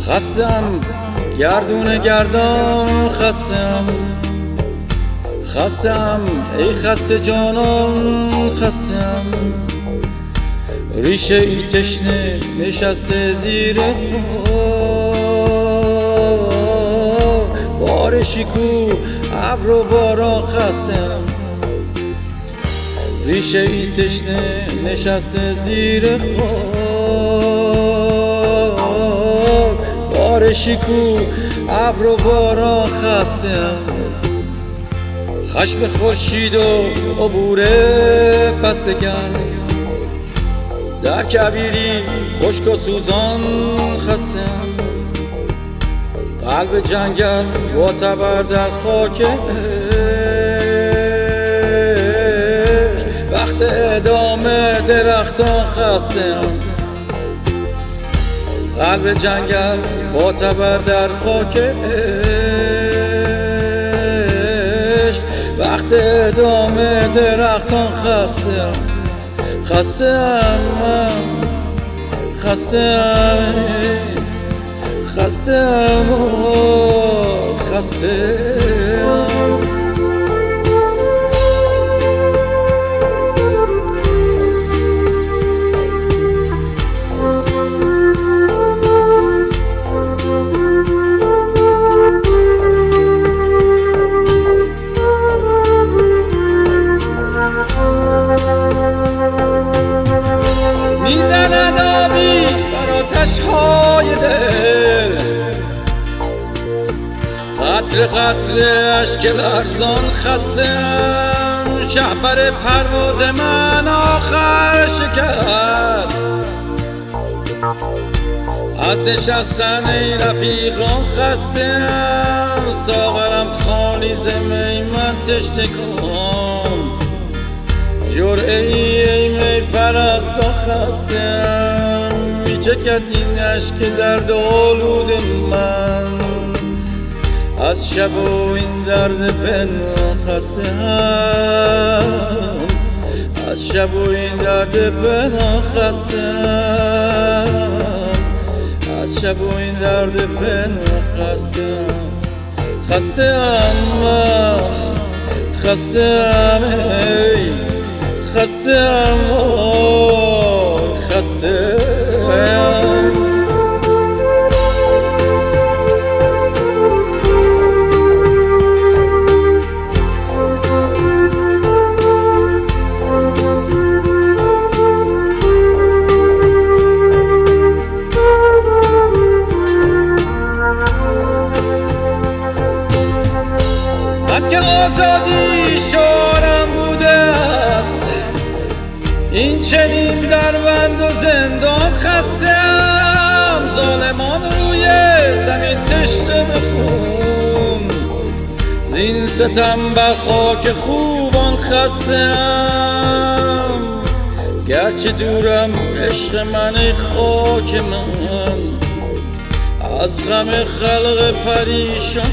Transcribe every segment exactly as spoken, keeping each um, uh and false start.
خستم گردون گردان، خستم خستم ای خسته جانان، خستم ریشه ای تشنه نشسته زیر خاک، بارشی کو ابر و باران، خستم ریشه ای تشنه نشسته زیر خاک، بارشی کو ابر و باران، خستم خشم خورشید و عبور فصلگرم در کبیری خشک و سوزان، خستم قلب جنگل با تبر در خاک وقت ادامه درختان، خستم قلب جنگل با تبر در خاک وقت ادامه درختان، خستم خستم خستم خستم خستم میزند آبی بر آتش‌های دل، قطره قطره اشک لرزان، خستم شهپر پرواز من آخر شکست از نشستن ای رفیقان، خستم ساغرم خالی ز می من تشنه کن، جرعه ای ای می پرستان، خستم میچکد این اشک درد آلود من از شب و این درد پنهان، خستم از شب و این درد پنهان، خستم از شب و این درد پنهان، خستم خستم خستم ای خستم خستم من که آزادی شعارم بوده است این چنین در بند و زندان، خستم ظالمان روی زمین تشنه به خون زین ستم بر خاک خوبان، خستم گرچه دورم عشق من ای خاک من از غم خلق پریشان،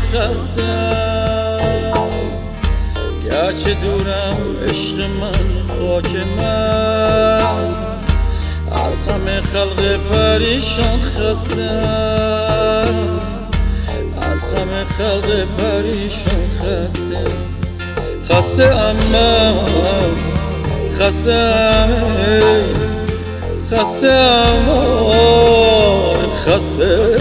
خستم گرچه دورم عشق من خاک من از غم خلق پریشان، خستم از غم خلق پریشان، خستم خستم من خستم خستم خستم